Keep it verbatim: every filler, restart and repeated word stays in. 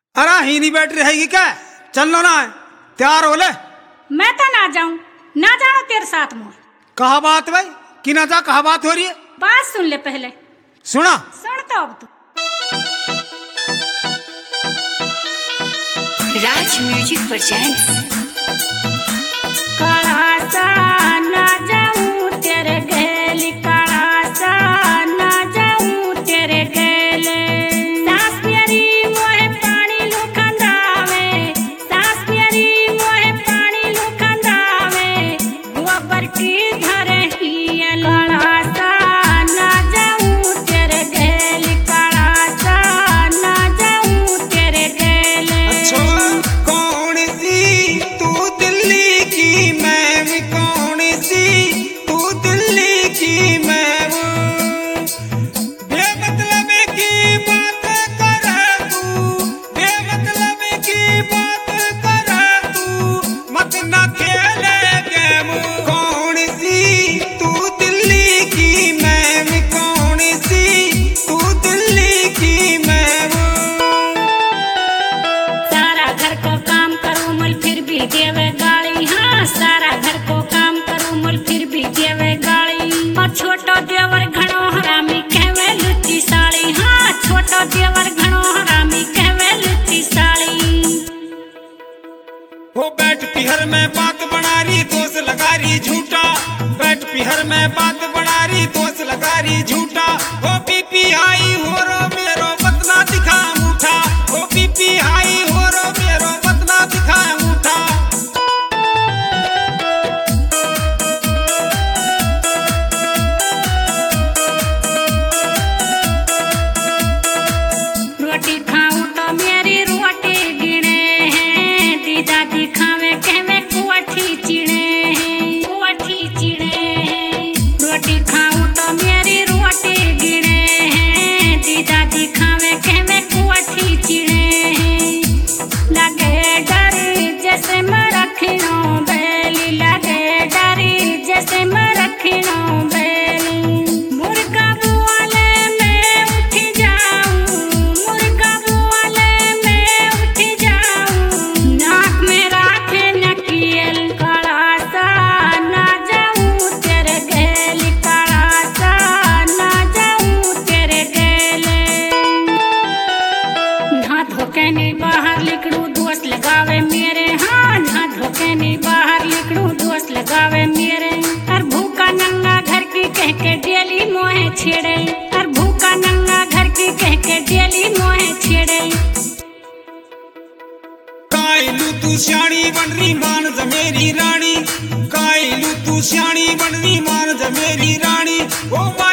अरे ही नहीं बैठ रहेगी क्या? चलना ना है, तैयार हो ले। मैं तो ना जाऊं, ना जानो तेरे साथ में। कहा बात भाई कि ना जा, कहा बात हो रही है? बात सुन ले पहले। सुना सुन तो अब तू। Raj music presents. काला सा ना जाऊं तेरे गैली, काला सा ना जाऊं तेरे गैले। सास प्यारी मोहे पानी लुखंदावे, सास प्यारी मोहे पानी लुखंदावे। गोबर की धरे ही काला सा ना जाऊं तेरे गैली, काला सा ना जाऊं तेरे गैले। अच्छा कौन सी तू दिल्ली की, मैं भी कौन सी तू दिल्ली की, मैं वो बेमतलब की बात कर तू, बेमतलब की बात कर तू, मत ना खेले गेम। कौन सी तू दिल्ली की, मैं भी कौन सी तू दिल्ली की, मैं वो सारा घर को काम करूं मल फिर भी देवे गाली। हाँ सारा घर को काम करूं मल फिर भी देवे गाली। और छोटो देवर घणो हरामी कहवे लुच्ची साली। हाँ छोटो देवर घणो हरामी कहवे लुच्ची साली। वो बैठ पिहर में बात बना रही, दोस्त लगा रही झूठा। बैठ पिहर में बात बना रही, दोस्त लगा रही झूठा। वो पीपी आई हो रो मेरो बतना दिखा मुठा, वो पीपी आई हो रो मेरो बतना दिखा मुठा। रोटी खाऊं तो मेरी रोटी गिने हैं, दीदा दिखावे कहवे कुआठी चिड़े हैं, कुआठी चिड़े हैं। रोटी खाऊं तो मेरी रोटी गिने हैं, दीदा दिखावे कहवे कुआठी चिड़े हैं। लगे डर जैसे मैं रखनो बेली, लगे डर जैसे मैं रखनो बेली। मुर्गा बुआले मैं उठ जाऊं, मुर्गा बुआले मैं उठ जाऊं। नाक में राखे नकियल, काला सा ना जाऊं तेरे गैली, काला सा ना जाऊं तेरे गैले। ना धोखे नहीं बाहर लिखड़ू दोस्त लगावे मेरे। हाँ ना धोखे नहीं बाहर लिखड़ू दोस्त लगावे मेरे। और भूखा नंगा घर की कह के डेली मोहे छेड़े, और भूखा नंगा घर की कह के डेली मोहे छेड़े। कायलू तू श्याणी बन रही मान जा मेरी रानी, कायलू तू श्याणी बन रही मान जा मेरी रानी। ओ